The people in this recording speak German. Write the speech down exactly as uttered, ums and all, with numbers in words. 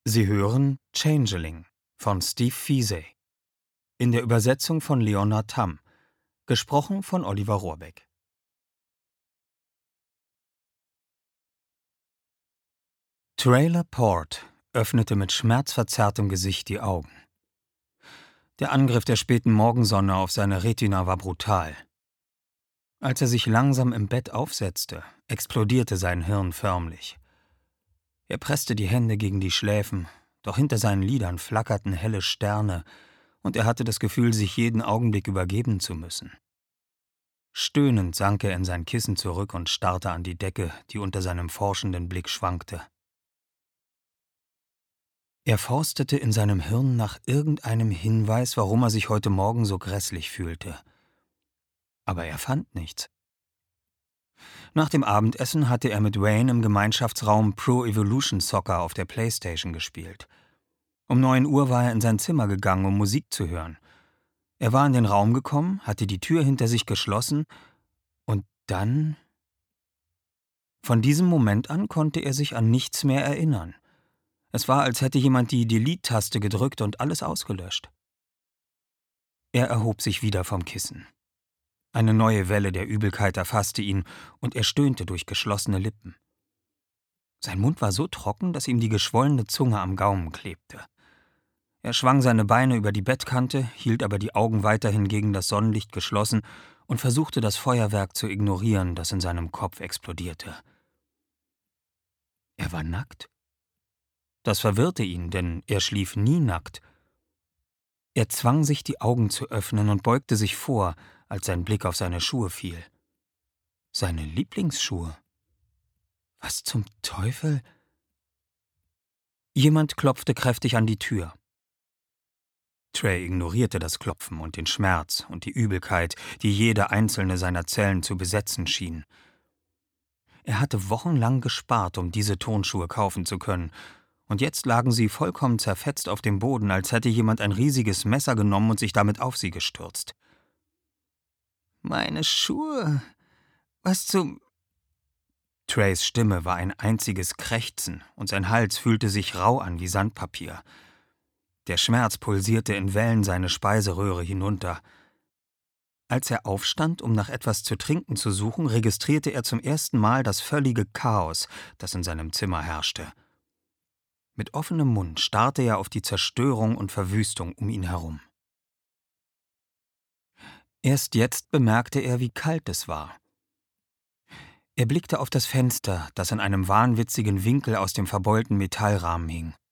Sie hören Changeling von Steve Veazey in der Übersetzung von Leonard Tamm, gesprochen von Oliver Rohrbeck. Trailer Port öffnete mit schmerzverzerrtem Gesicht die Augen. Der Angriff der späten Morgensonne auf seine Retina war brutal. Als er sich langsam im Bett aufsetzte, explodierte sein Hirn förmlich. Er presste die Hände gegen die Schläfen, doch hinter seinen Lidern flackerten helle Sterne, und er hatte das Gefühl, sich jeden Augenblick übergeben zu müssen. Stöhnend sank er in sein Kissen zurück und starrte an die Decke, die unter seinem forschenden Blick schwankte. Er forstete in seinem Hirn nach irgendeinem Hinweis, warum er sich heute Morgen so grässlich fühlte. Aber er fand nichts. Nach dem Abendessen hatte er mit Wayne im Gemeinschaftsraum Pro Evolution Soccer auf der Playstation gespielt. Um neun Uhr war er in sein Zimmer gegangen, um Musik zu hören. Er war in den Raum gekommen, hatte die Tür hinter sich geschlossen, und dann… Von diesem Moment an konnte er sich an nichts mehr erinnern. Es war, als hätte jemand die Delete-Taste gedrückt und alles ausgelöscht. Er erhob sich wieder vom Kissen. Eine neue Welle der Übelkeit erfasste ihn, und er stöhnte durch geschlossene Lippen. Sein Mund war so trocken, dass ihm die geschwollene Zunge am Gaumen klebte. Er schwang seine Beine über die Bettkante, hielt aber die Augen weiterhin gegen das Sonnenlicht geschlossen und versuchte, das Feuerwerk zu ignorieren, das in seinem Kopf explodierte. Er war nackt. Das verwirrte ihn, denn er schlief nie nackt. Er zwang sich, die Augen zu öffnen, und beugte sich vor, als sein Blick auf seine Schuhe fiel. Seine Lieblingsschuhe. Was zum Teufel? Jemand klopfte kräftig an die Tür. Trey ignorierte das Klopfen und den Schmerz und die Übelkeit, die jede einzelne seiner Zellen zu besetzen schien. Er hatte wochenlang gespart, um diese Turnschuhe kaufen zu können, und jetzt lagen sie vollkommen zerfetzt auf dem Boden, als hätte jemand ein riesiges Messer genommen und sich damit auf sie gestürzt. »Meine Schuhe! Was zum…« Treys Stimme war ein einziges Krächzen, und sein Hals fühlte sich rau an wie Sandpapier. Der Schmerz pulsierte in Wellen seine Speiseröhre hinunter. Als er aufstand, um nach etwas zu trinken zu suchen, registrierte er zum ersten Mal das völlige Chaos, das in seinem Zimmer herrschte. Mit offenem Mund starrte er auf die Zerstörung und Verwüstung um ihn herum. Erst jetzt bemerkte er, wie kalt es war. Er blickte auf das Fenster, das in einem wahnwitzigen Winkel aus dem verbeulten Metallrahmen hing.